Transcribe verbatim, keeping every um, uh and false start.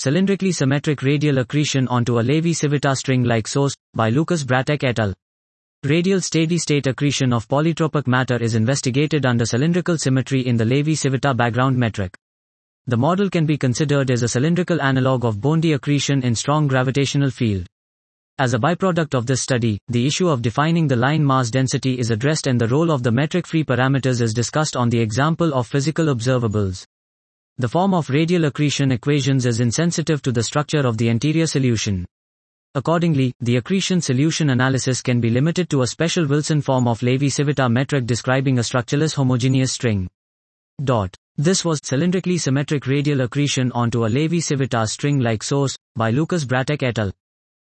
Cylindrically symmetric radial accretion onto a Levi-Civita string-like source, by Lucas Bratek et al. Radial steady-state accretion of polytropic matter is investigated under cylindrical symmetry in the Levi-Civita background metric. The model can be considered as a cylindrical analog of Bondi accretion in strong gravitational field. As a byproduct of this study, the issue of defining the line mass density is addressed and the role of the metric-free parameters is discussed on the example of physical observables. The form of radial accretion equations is insensitive to the structure of the anterior solution. Accordingly, the accretion solution analysis can be limited to a special Wilson form of Levi-Civita metric describing a structureless homogeneous string. Dot. This was Cylindrically symmetric radial accretion onto a Levi-Civita string-like source, by Lucas Bratek et al.